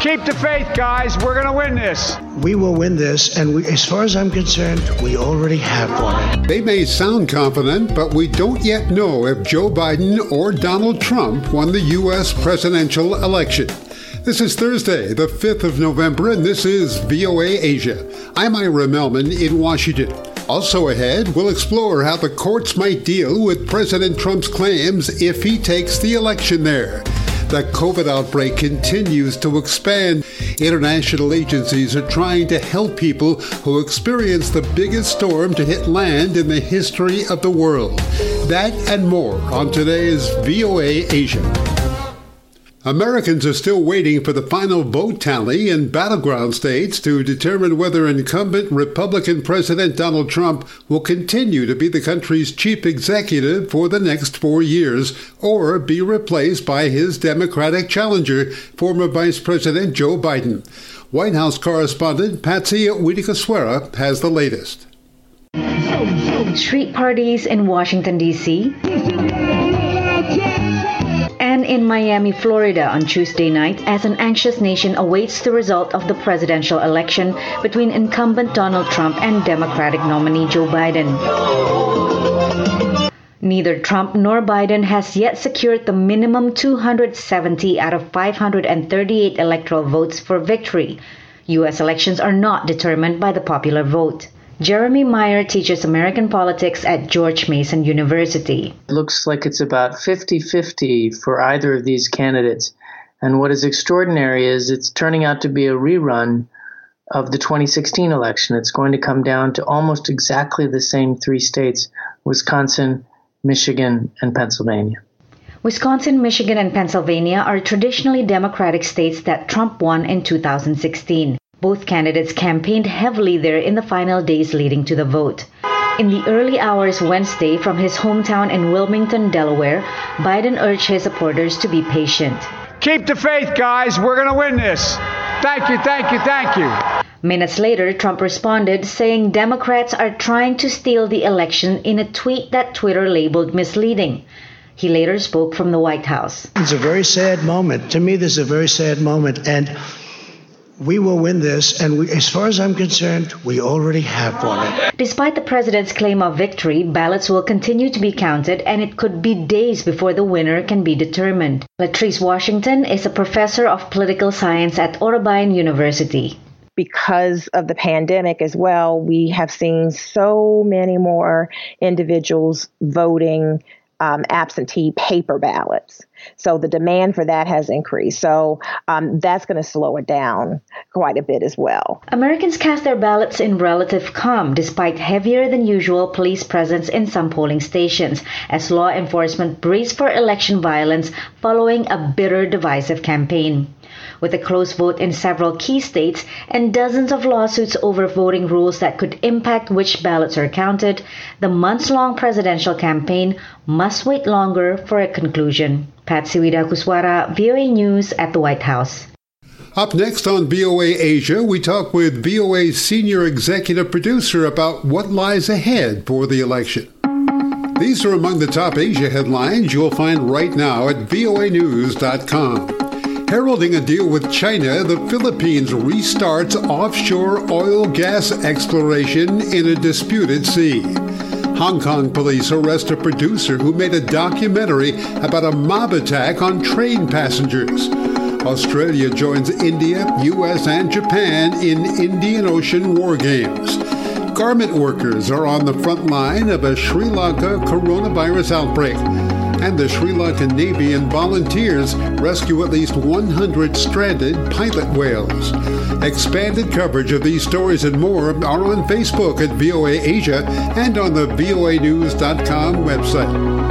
Keep the faith, guys. We're going to win this. We will win this, and as far as I'm concerned, we already have won it. They may sound confident, but we don't yet know if Joe Biden or Donald Trump won the U.S. presidential election. This is Thursday, the 5th of November, and this is VOA Asia. I'm Ira Melman in Washington. Also ahead, we'll explore how the courts might deal with President Trump's claims if he takes the election there. The COVID outbreak continues to expand. International agencies are trying to help people who experience the biggest storm to hit land in the history of the world. That and more on today's VOA Asia. Americans are still waiting for the final vote tally in battleground states to determine whether incumbent Republican President Donald Trump will continue to be the country's chief executive for the next 4 years or be replaced by his Democratic challenger, former Vice President Joe Biden. White House correspondent Patsy Widakuswara has the latest. Street parties in Washington, D.C., and in Miami, Florida on Tuesday night as an anxious nation awaits the result of the presidential election between incumbent Donald Trump and Democratic nominee Joe Biden. Neither Trump nor Biden has yet secured the minimum 270 out of 538 electoral votes for victory. U.S. elections are not determined by the popular vote. Jeremy Meyer teaches American politics at George Mason University. It looks like it's about 50-50 for either of these candidates. And what is extraordinary is it's turning out to be a rerun of the 2016 election. It's going to come down to almost exactly the same three states: Wisconsin, Michigan, and Pennsylvania. Wisconsin, Michigan, and Pennsylvania are traditionally Democratic states that Trump won in 2016. Both candidates campaigned heavily there in the final days leading to the vote. In the early hours Wednesday from his hometown in Wilmington, Delaware, Biden urged his supporters to be patient. Keep the faith, guys. We're going to win this. Thank you, thank you, thank you. Minutes later, Trump responded, saying Democrats are trying to steal the election in a tweet that Twitter labeled misleading. He later spoke from the White House. It's a very sad moment. To me, this is a very sad moment, and we will win this, and as far as I'm concerned, we already have won it. Despite the president's claim of victory, ballots will continue to be counted, and it could be days before the winner can be determined. Latrice Washington is a professor of political science at Irvine University. Because of the pandemic as well, we have seen so many more individuals voting absentee paper ballots. So the demand for that has increased. So that's going to slow it down quite a bit as well. Americans cast their ballots in relative calm despite heavier than usual police presence in some polling stations as law enforcement braced for election violence following a bitter divisive campaign. With a close vote in several key states and dozens of lawsuits over voting rules that could impact which ballots are counted, the months-long presidential campaign must wait longer for a conclusion. Patsy Widakuswara, VOA News at the White House. Up next on VOA Asia, we talk with VOA's senior executive producer about what lies ahead for the election. These are among the top Asia headlines you'll find right now at voanews.com. Heralding a deal with China, the Philippines restarts offshore oil gas exploration in a disputed sea. Hong Kong police arrest a producer who made a documentary about a mob attack on train passengers. Australia joins India, US, and Japan in Indian Ocean war games. Garment workers are on the front line of a Sri Lanka coronavirus outbreak. And the Sri Lankan Navy and volunteers rescue at least 100 stranded pilot whales. Expanded coverage of these stories and more are on Facebook at VOA Asia and on the voanews.com website.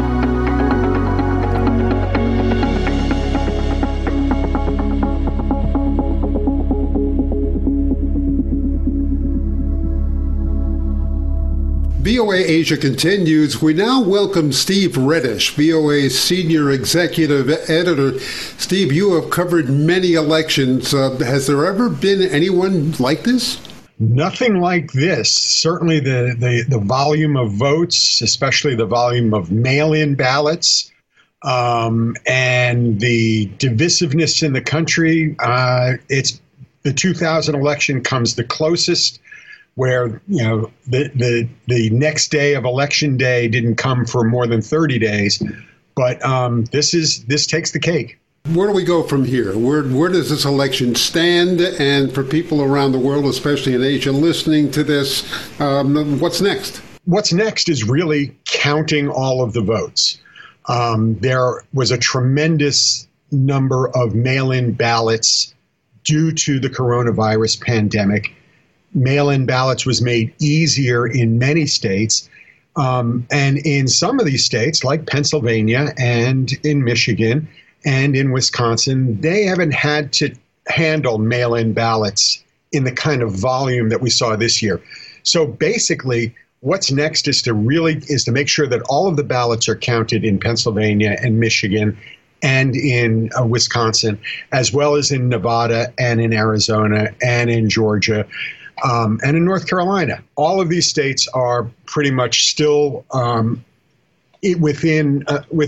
VOA Asia continues. We now welcome Steve Reddish, VOA's senior executive editor. Steve, you have covered many elections. Has there ever been anyone like this? Nothing like this. Certainly the volume of votes, especially the volume of mail-in ballots, and the divisiveness in the country. It's the 2000 election comes the closest, where the next day of Election Day didn't come for more than 30 days, but this takes the cake. Where do we go from here? Where does this election stand? And for people around the world, especially in Asia, listening to this, what's next? What's next is really counting all of the votes. There was a tremendous number of mail-in ballots due to the coronavirus pandemic. Mail-in ballots was made easier in many states. And in some of these states, like Pennsylvania and in Michigan, and in Wisconsin, they haven't had to handle mail-in ballots in the kind of volume that we saw this year. So basically, what's next is to make sure that all of the ballots are counted in Pennsylvania and Michigan and in Wisconsin, as well as in Nevada and in Arizona and in Georgia and in North Carolina. All of these states are pretty much still within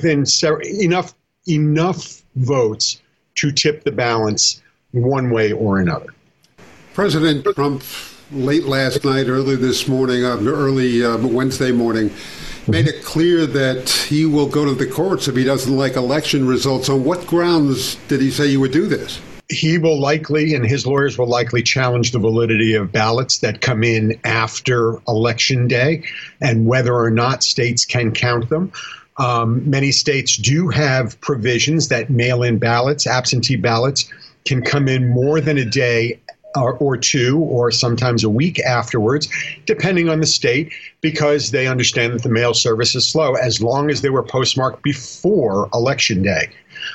enough votes to tip the balance one way or another. President Trump, late last night, early this morning, early Wednesday morning, made it clear that he will go to the courts if he doesn't like election results. On what grounds did he say he would do this? He will likely, and his lawyers will likely, challenge the validity of ballots that come in after Election Day and whether or not states can count them. Many states do have provisions that mail-in ballots, absentee ballots, can come in more than a day or two, or sometimes a week afterwards, depending on the state, because they understand that the mail service is slow, as long as they were postmarked before Election Day.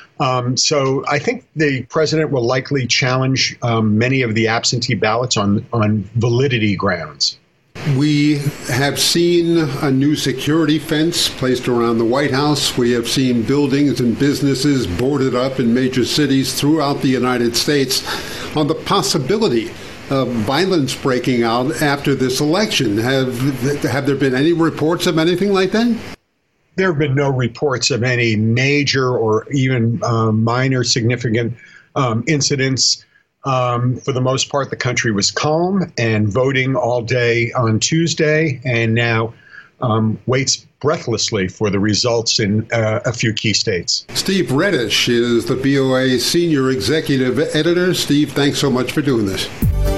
So I think the president will likely challenge many of the absentee ballots on validity grounds. We have seen a new security fence placed around the White House. We have seen buildings and businesses boarded up in major cities throughout the United States on the possibility of violence breaking out after this election. Have there been any reports of anything like that? There have been no reports of any major or even minor significant incidents. For the most part, the country was calm and voting all day on Tuesday, and now waits breathlessly for the results in a few key states. Steve Reddish is the VOA Senior Executive Editor. Steve, thanks so much for doing this.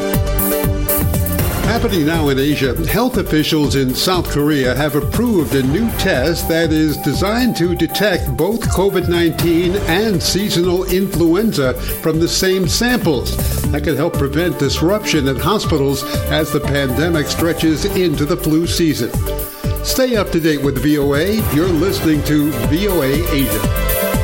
Happening now in Asia, health officials in South Korea have approved a new test that is designed to detect both COVID-19 and seasonal influenza from the same samples. That could help prevent disruption at hospitals as the pandemic stretches into the flu season. Stay up to date with VOA. You're listening to VOA Asia.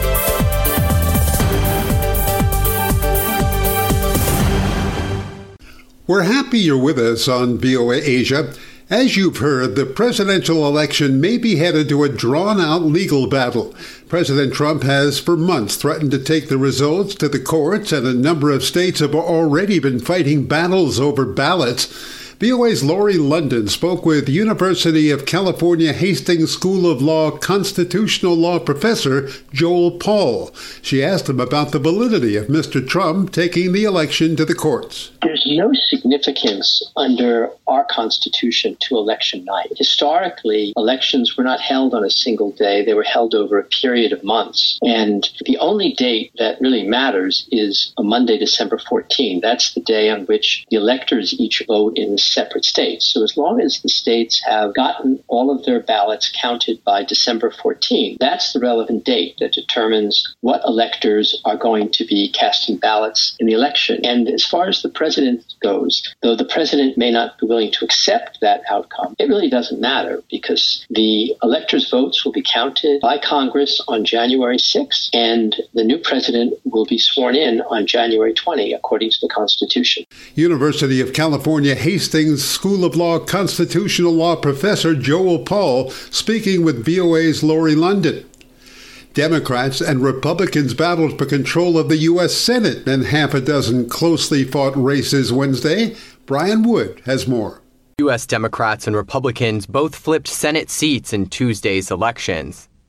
We're happy you're with us on VOA Asia. As you've heard, the presidential election may be headed to a drawn-out legal battle. President Trump has for months threatened to take the results to the courts, and a number of states have already been fighting battles over ballots. VOA's Laurie London spoke with University of California Hastings School of Law constitutional law professor Joel Paul. She asked him about the validity of Mr. Trump taking the election to the courts. There's no significance under our Constitution to election night. Historically, elections were not held on a single day. They were held over a period of months. And the only date that really matters is a Monday, December 14. That's the day on which the electors each vote in separate states. So as long as the states have gotten all of their ballots counted by December 14, that's the relevant date that determines what electors are going to be casting ballots in the election. And as far as the president goes, though the president may not be willing to accept that outcome, it really doesn't matter because the electors' votes will be counted by Congress on January 6th, and the new president will be sworn in on January 20, according to the Constitution. University of California Hastings School of Law constitutional law professor Joel Paul speaking with VOA's Laurie London. Democrats and Republicans battled for control of the U.S. Senate in half a dozen closely fought races Wednesday. Brian Wood has more. U.S. Democrats and Republicans both flipped Senate seats in Tuesday's elections.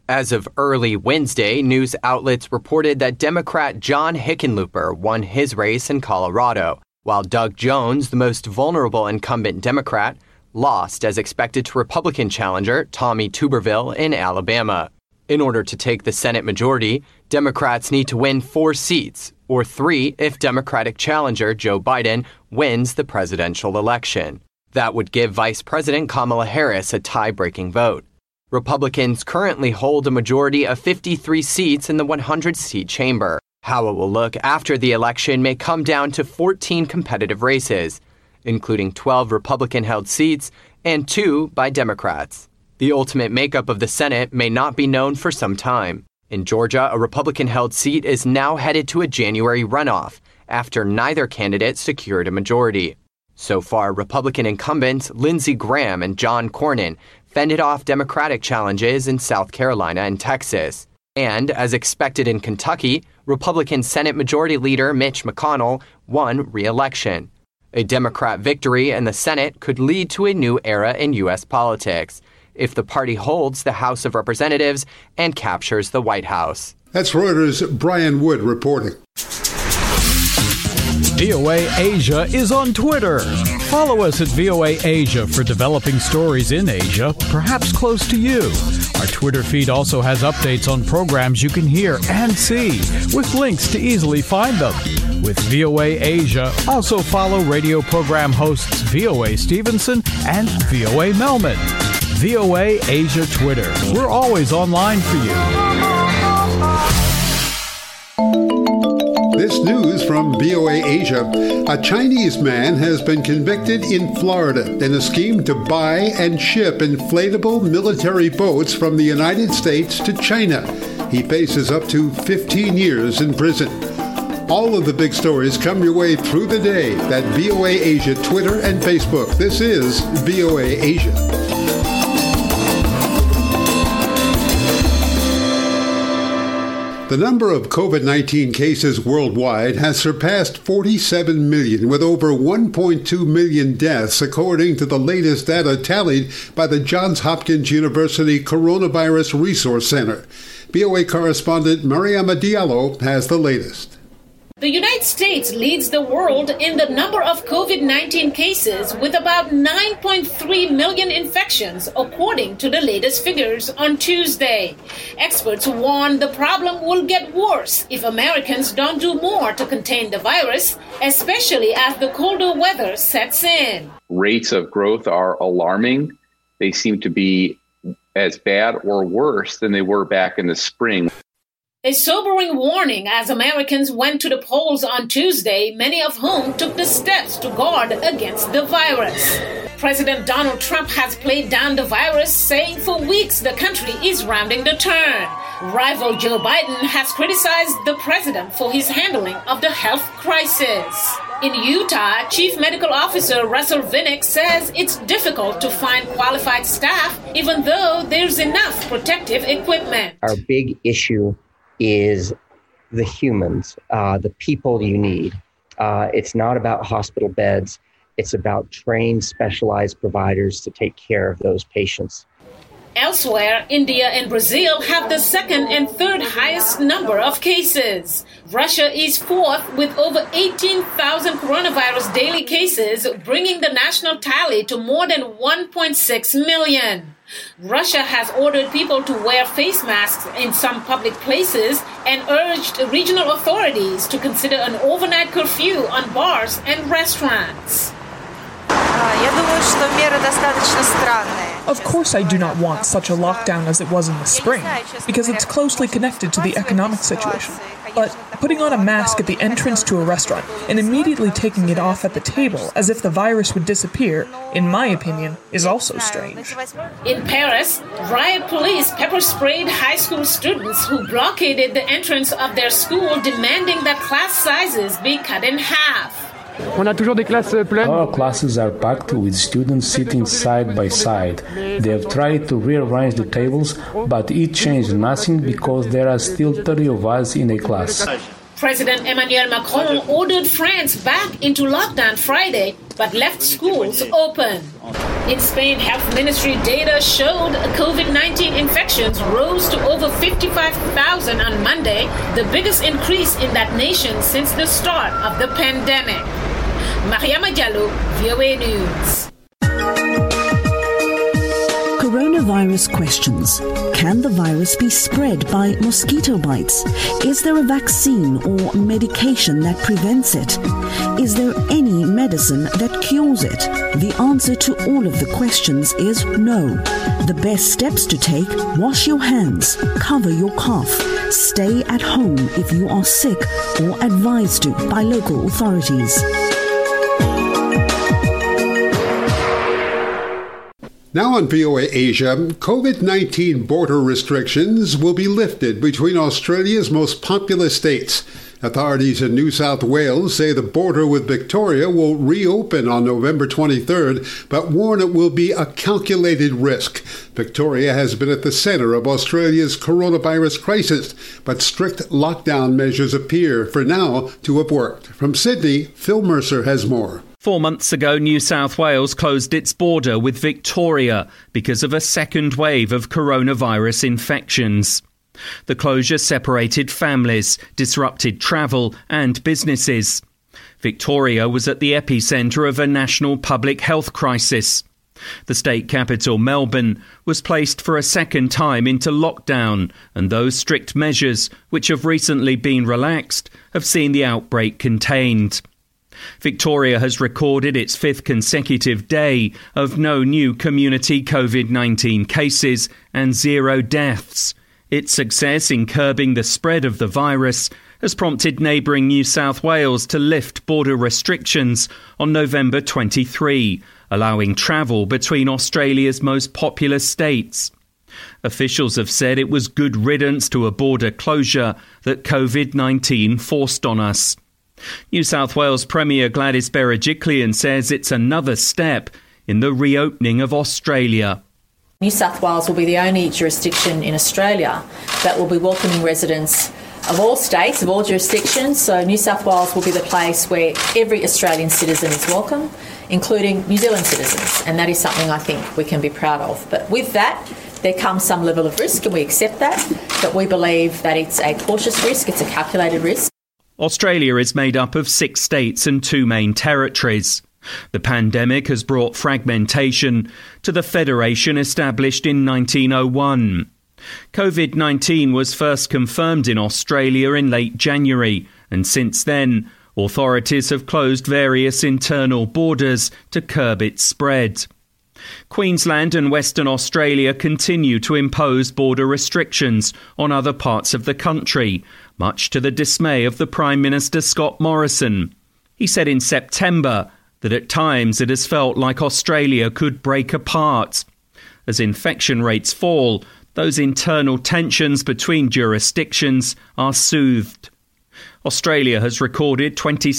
As of early Wednesday, news outlets reported that Democrat John Hickenlooper won his race in Colorado, while Doug Jones, the most vulnerable incumbent Democrat, lost as expected to Republican challenger Tommy Tuberville in Alabama. In order to take the Senate majority, Democrats need to win 4 seats, or 3 if Democratic challenger Joe Biden wins the presidential election. That would give Vice President Kamala Harris a tie-breaking vote. Republicans currently hold a majority of 53 seats in the 100-seat chamber. How it will look after the election may come down to 14 competitive races, including 12 Republican-held seats and 2 by Democrats. The ultimate makeup of the Senate may not be known for some time. In Georgia, a Republican-held seat is now headed to a January runoff after neither candidate secured a majority. So far, Republican incumbents Lindsey Graham and John Cornyn fended off Democratic challenges in South Carolina and Texas. And, as expected in Kentucky, Republican Senate Majority Leader Mitch McConnell won re-election. A Democrat victory in the Senate could lead to a new era in U.S. politics if the party holds the House of Representatives and captures the White House. That's Reuters' Brian Wood reporting. VOA Asia is on Twitter. Follow us at VOA Asia for developing stories in Asia, perhaps close to you. Our Twitter feed also has updates on programs you can hear and see, with links to easily find them. With VOA Asia, also follow radio program hosts VOA Stevenson and VOA Melman. VOA Asia Twitter. We're always online for you. This news from VOA Asia. A Chinese man has been convicted in Florida in a scheme to buy and ship inflatable military boats from the United States to China. He faces up to 15 years in prison. All of the big stories come your way through the day at VOA Asia Twitter and Facebook. This is VOA Asia. The number of COVID-19 cases worldwide has surpassed 47 million, with over 1.2 million deaths, according to the latest data tallied by the Johns Hopkins University Coronavirus Resource Center. VOA correspondent Mariama Diallo has the latest. The United States leads the world in the number of COVID-19 cases with about 9.3 million infections, according to the latest figures on Tuesday. Experts warn the problem will get worse if Americans don't do more to contain the virus, especially as the colder weather sets in. Rates of growth are alarming. They seem to be as bad or worse than they were back in the spring. A sobering warning as Americans went to the polls on Tuesday, many of whom took the steps to guard against the virus. President Donald Trump has played down the virus, saying for weeks the country is rounding the turn. Rival Joe Biden has criticized the president for his handling of the health crisis. In Utah, Chief Medical Officer Russell Vinnick says it's difficult to find qualified staff, even though there's enough protective equipment. Our big issue is the humans, the people you need. It's not about hospital beds. It's about trained, specialized providers to take care of those patients. Elsewhere, India and Brazil have the second and third highest number of cases. Russia is fourth with over 18,000 coronavirus daily cases, bringing the national tally to more than 1.6 million. Russia has ordered people to wear face masks in some public places and urged regional authorities to consider an overnight curfew on bars and restaurants. Of course I do not want such a lockdown as it was in the spring, because it's closely connected to the economic situation. But putting on a mask at the entrance to a restaurant and immediately taking it off at the table as if the virus would disappear, in my opinion, is also strange. In Paris, riot police pepper-sprayed high school students who blockaded the entrance of their school, demanding that class sizes be cut in half. Our classes are packed with students sitting side by side. They have tried to rearrange the tables, but it changed nothing because there are still 30 of us in a class. President Emmanuel Macron ordered France back into lockdown Friday, but left schools open. In Spain, Health Ministry data showed COVID-19 infections rose to over 55,000 on Monday, the biggest increase in that nation since the start of the pandemic. Mariama Diallo, VOA News. Coronavirus questions. Can the virus be spread by mosquito bites? Is there a vaccine or medication that prevents it? Is there any medicine that cures it? The answer to all of the questions is no. The best steps to take: wash your hands, cover your cough, stay at home if you are sick or advised to by local authorities. Now on VOA Asia, COVID-19 border restrictions will be lifted between Australia's most populous states. Authorities in New South Wales say the border with Victoria will reopen on November 23rd, but warn it will be a calculated risk. Victoria has been at the center of Australia's coronavirus crisis, but strict lockdown measures appear, for now, to have worked. From Sydney, Phil Mercer has more. 4 months ago, New South Wales closed its border with Victoria because of a second wave of coronavirus infections. The closure separated families, disrupted travel and businesses. Victoria was at the epicentre of a national public health crisis. The state capital, Melbourne, was placed for a second time into lockdown, and those strict measures, which have recently been relaxed, have seen the outbreak contained. Victoria has recorded its fifth consecutive day of no new community COVID-19 cases and 0 deaths. Its success in curbing the spread of the virus has prompted neighbouring New South Wales to lift border restrictions on November 23, allowing travel between Australia's most populous states. Officials have said it was good riddance to a border closure that COVID-19 forced on us. New South Wales Premier Gladys Berejiklian says it's another step in the reopening of Australia. New South Wales will be the only jurisdiction in Australia that will be welcoming residents of all states, of all jurisdictions. So New South Wales will be the place where every Australian citizen is welcome, including New Zealand citizens. And that is something I think we can be proud of. But with that, there comes some level of risk, and we accept that. But we believe that it's a cautious risk, it's a calculated risk. Australia is made up of 6 states and 2 main territories. The pandemic has brought fragmentation to the federation established in 1901. COVID-19 was first confirmed in Australia in late January, and since then, authorities have closed various internal borders to curb its spread. Queensland and Western Australia continue to impose border restrictions on other parts of the country, much to the dismay of the Prime Minister Scott Morrison. He said in September that at times it has felt like Australia could break apart. As infection rates fall, those internal tensions between jurisdictions are soothed. Australia has recorded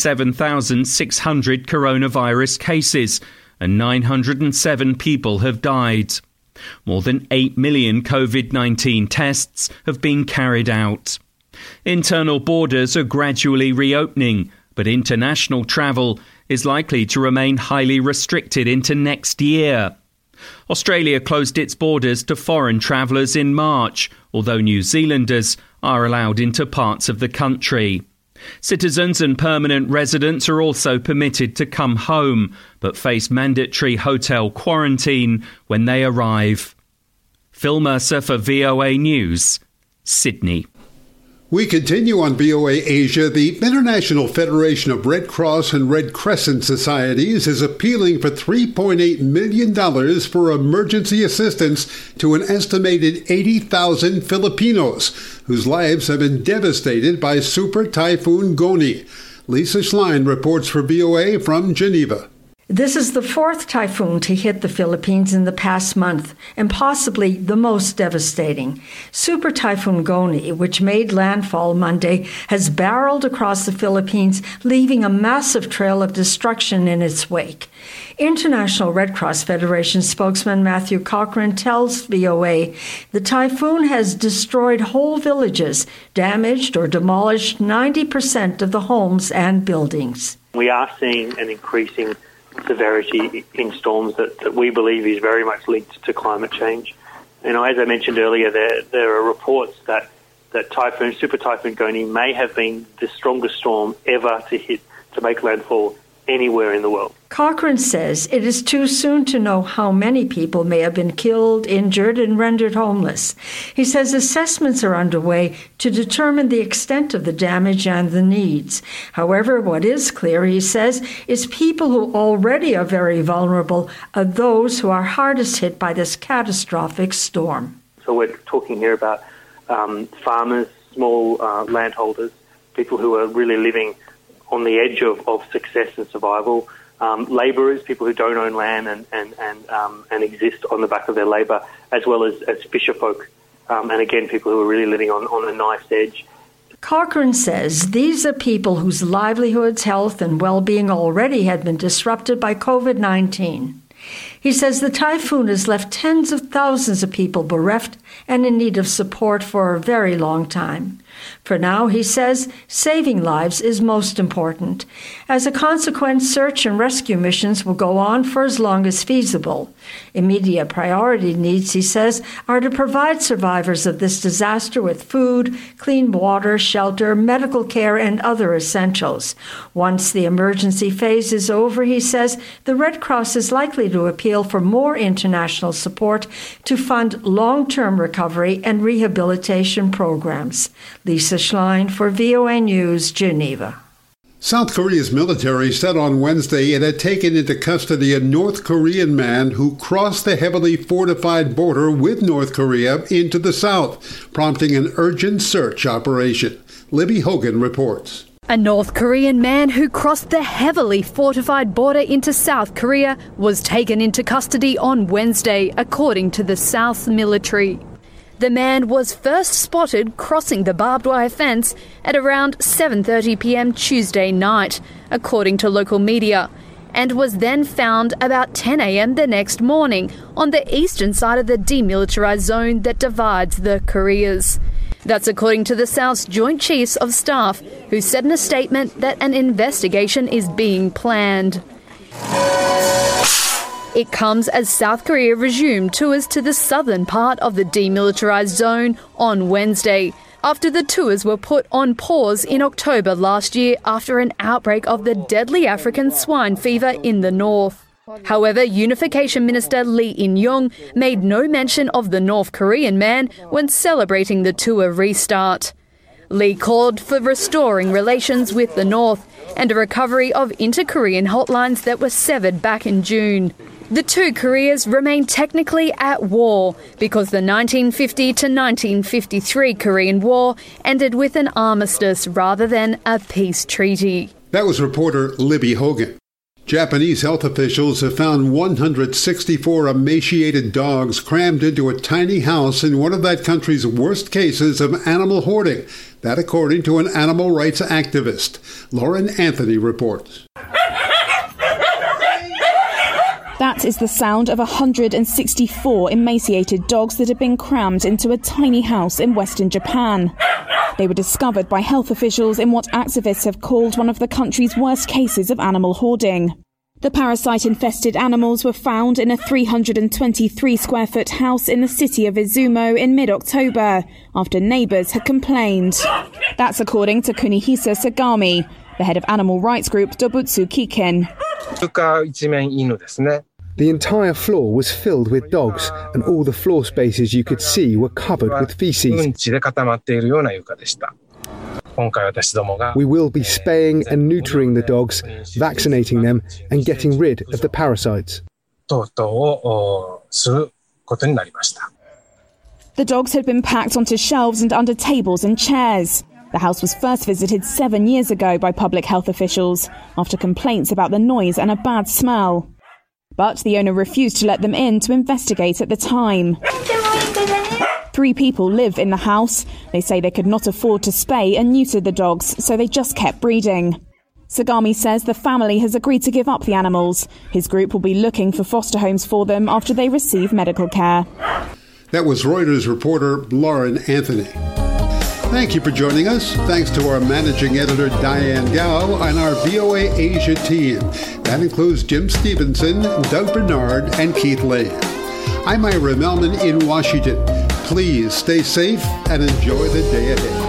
27,600 coronavirus cases, and 907 people have died. More than 8 million COVID-19 tests have been carried out. Internal borders are gradually reopening, but international travel is likely to remain highly restricted into next year. Australia closed its borders to foreign travellers in March, although New Zealanders are allowed into parts of the country. Citizens and permanent residents are also permitted to come home, but face mandatory hotel quarantine when they arrive. Phil Mercer for VOA News, Sydney. We continue on VOA Asia. The International Federation of Red Cross and Red Crescent Societies is appealing for $3.8 million for emergency assistance to an estimated 80,000 Filipinos whose lives have been devastated by Super Typhoon Goni. Lisa Schlein reports for VOA from Geneva. This is the 4th typhoon to hit the Philippines in the past month, and possibly the most devastating. Super Typhoon Goni, which made landfall Monday, has barreled across the Philippines, leaving a massive trail of destruction in its wake. International Red Cross Federation spokesman Matthew Cochrane tells VOA the typhoon has destroyed whole villages, damaged or demolished 90% of the homes and buildings. We are seeing an increasing severity in storms that we believe is very much linked to climate change. As I mentioned earlier, there are reports that Super Typhoon Goni may have been the strongest storm ever to make landfall anywhere in the world. Cochrane says it is too soon to know how many people may have been killed, injured, and rendered homeless. He says assessments are underway to determine the extent of the damage and the needs. However, what is clear, he says, is people who already are very vulnerable are those who are hardest hit by this catastrophic storm. So we're talking here about farmers, small landholders, people who are really living on the edge of success and survival, labourers, people who don't own land and exist on the back of their labour, as well as fisher folk, and again, people who are really living on a knife's edge. Cochrane says these are people whose livelihoods, health, and well-being already had been disrupted by COVID-19. He says the typhoon has left tens of thousands of people bereft and in need of support for a very long time. For now, he says, saving lives is most important. As a consequence, search and rescue missions will go on for as long as feasible. Immediate priority needs, he says, are to provide survivors of this disaster with food, clean water, shelter, medical care, and other essentials. Once the emergency phase is over, he says, the Red Cross is likely to appeal for more international support to fund long-term recovery and rehabilitation programs. Lisa Schlein for VOA News, Geneva. South Korea's military said on Wednesday it had taken into custody a North Korean man who crossed the heavily fortified border with North Korea into the south, prompting an urgent search operation. Libby Hogan reports. A North Korean man who crossed the heavily fortified border into South Korea was taken into custody on Wednesday, according to the South military. The man was first spotted crossing the barbed wire fence at around 7:30 p.m. Tuesday night, according to local media, and was then found about 10 a.m. the next morning on the eastern side of the demilitarized zone that divides the Koreas. That's according to the South's Joint Chiefs of Staff, who said in a statement that an investigation is being planned. It comes as South Korea resumed tours to the southern part of the demilitarized zone on Wednesday, after the tours were put on pause in October last year after an outbreak of the deadly African swine fever in the north. However, Unification Minister Lee In-young made no mention of the North Korean man when celebrating the tour restart. Lee called for restoring relations with the North and a recovery of inter-Korean hotlines that were severed back in June. The two Koreas remain technically at war because the 1950 to 1953 Korean War ended with an armistice rather than a peace treaty. That was reporter Libby Hogan. Japanese health officials have found 164 emaciated dogs crammed into a tiny house in one of that country's worst cases of animal hoarding. That according to an animal rights activist. Lauren Anthony reports. That is the sound of 164 emaciated dogs that have been crammed into a tiny house in western Japan. They were discovered by health officials in what activists have called one of the country's worst cases of animal hoarding. The parasite-infested animals were found in a 323-square-foot house in the city of Izumo in mid-October, after neighbours had complained. That's according to Kunihisa Sagami, the head of animal rights group Dobutsu Kiken. The entire floor was filled with dogs, and all the floor spaces you could see were covered with feces. We will be spaying and neutering the dogs, vaccinating them, and getting rid of the parasites. The dogs had been packed onto shelves and under tables and chairs. The house was first visited 7 years ago by public health officials after complaints about the noise and a bad smell. But the owner refused to let them in to investigate at the time. 3 people live in the house. They say they could not afford to spay and neuter the dogs, so they just kept breeding. Sagami says the family has agreed to give up the animals. His group will be looking for foster homes for them after they receive medical care. That was Reuters reporter Lauren Anthony. Thank you for joining us. Thanks to our managing editor, Diane Gao, and our VOA Asia team. That includes Jim Stevenson, Doug Bernard, and Keith Lane. I'm Ira Melman in Washington. Please stay safe and enjoy the day ahead.